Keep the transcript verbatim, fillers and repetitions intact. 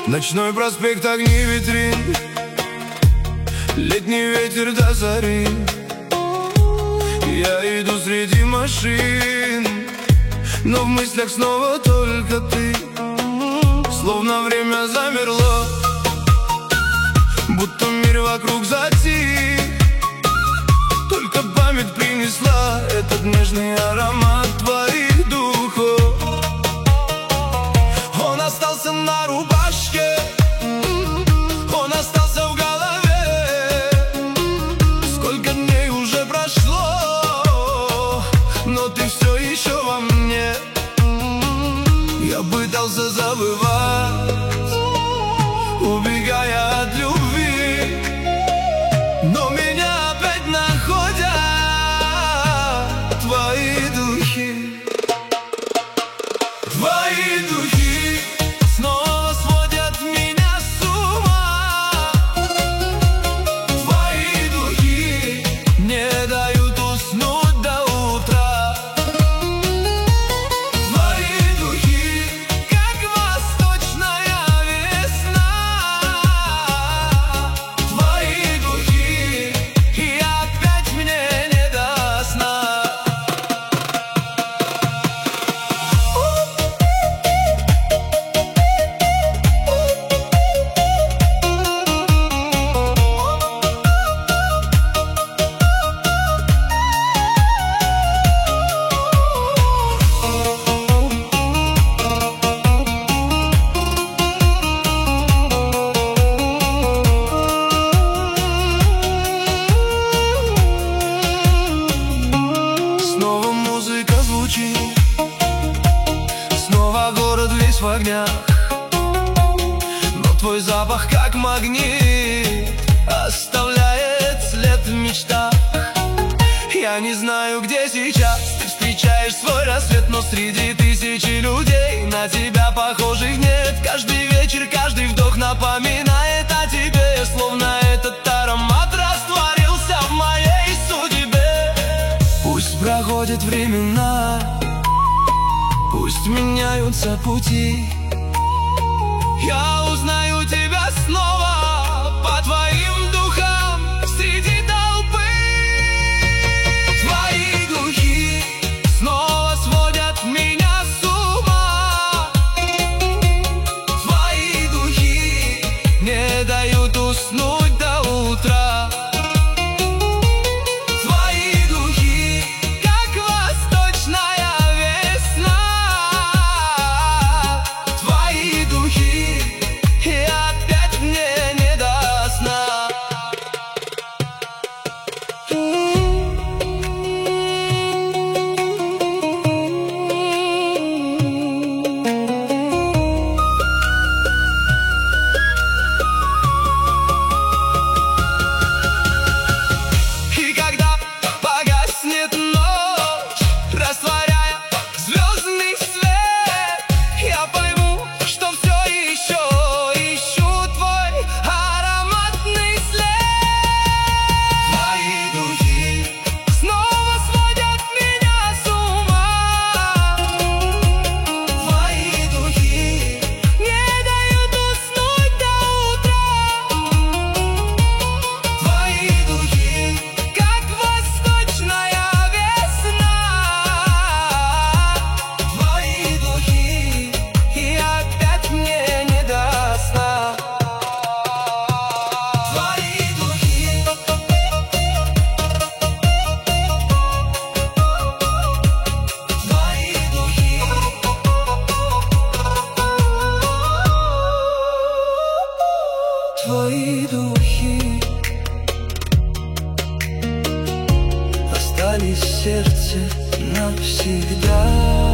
Ночной проспект, огни витрин, летний ветер до зари. Я иду среди машин, но в мыслях снова только ты. Словно время замерло, будто мир вокруг затих. Только память принесла этот нежный аромат твоих духов. Он остался на рубашке, он остался в голове. Сколько дней уже прошло, но ты все еще во мне. Я пытался забывать, убегая от любви, но меня опять находят твои духи. Твои духи снова сводят меня с ума. Твои духи не дают уснуть до утра. Твои духи, как восточная весна. Твои духи, и опять мне не до сна. Снова музыка звучит, снова город весь в огнях, но твой запах как магнит оставляет след в мечтах. Я не знаю, где сейчас ты встречаешь свой рассвет, но среди тысячи людей на тебя похожих нет. Каждый вечер, каждый вдох напоминает о тебе, словно этот аромат растворился в моей судьбе. Пусть проходят времена, пусть меняются пути, я узнаю тебя снова по твоим духам среди толпы. Твои духи снова сводят меня с ума. Твои духи не дают уснуть до утра. Твои духи, как восточная весна. Твои духи, и опять мне не до сна. И когда погаснет ночь, растворяя звездный свет, я пойму, что все еще ищу твой ароматный след. Твои духи снова сводят меня с ума. Твои духи не дают уснуть до утра. Твои духи, как восточная весна. Твои духи, и опять мне не до сна. Твои духи, твои духи, твои духи остались в сердце навсегда.